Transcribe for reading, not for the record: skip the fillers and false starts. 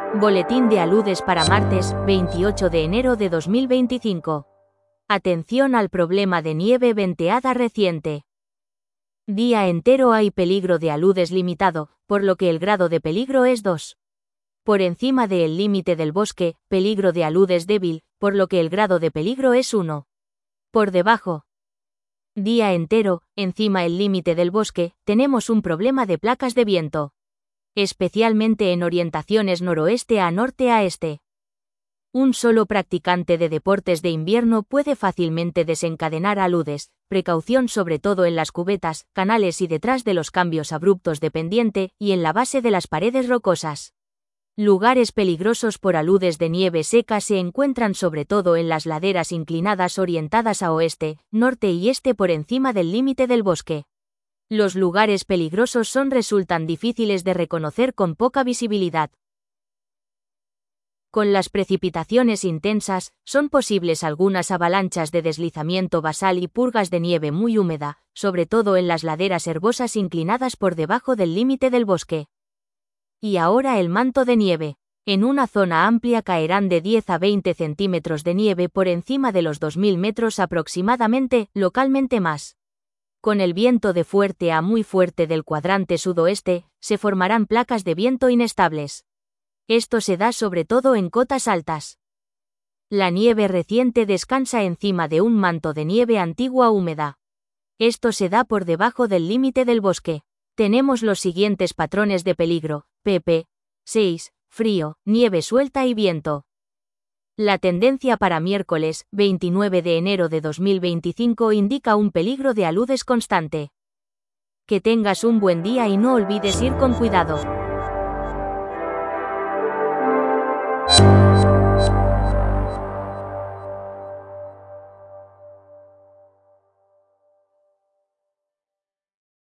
Boletín de aludes para martes, 28 de enero de 2025. Atención al problema de nieve venteada reciente. Día entero hay peligro de aludes limitado, por lo que el grado de peligro es 2. Por encima del límite del bosque, peligro de aludes débil, por lo que el grado de peligro es 1. Por debajo. Día entero, encima el límite del bosque, tenemos un problema de placas de viento. Especialmente en orientaciones noroeste a norte a este. Un solo practicante de deportes de invierno puede fácilmente desencadenar aludes, precaución sobre todo en las cubetas, canales y detrás de los cambios abruptos de pendiente y en la base de las paredes rocosas. Lugares peligrosos por aludes de nieve seca se encuentran sobre todo en las laderas inclinadas orientadas a oeste, norte y este por encima del límite del bosque. Los lugares peligrosos resultan difíciles de reconocer con poca visibilidad. Con las precipitaciones intensas, son posibles algunas avalanchas de deslizamiento basal y purgas de nieve muy húmeda, sobre todo en las laderas herbosas inclinadas por debajo del límite del bosque. Y ahora el manto de nieve. En una zona amplia caerán de 10 a 20 centímetros de nieve por encima de los 2000 metros aproximadamente, localmente más. Con el viento de fuerte a muy fuerte del cuadrante sudoeste, se formarán placas de viento inestables. Esto se da sobre todo en cotas altas. La nieve reciente descansa encima de un manto de nieve antigua húmeda. Esto se da por debajo del límite del bosque. Tenemos los siguientes patrones de peligro: pp. 6, frío, nieve suelta y viento. La tendencia para miércoles, 29 de enero de 2025 indica un peligro de aludes constante. Que tengas un buen día y no olvides ir con cuidado.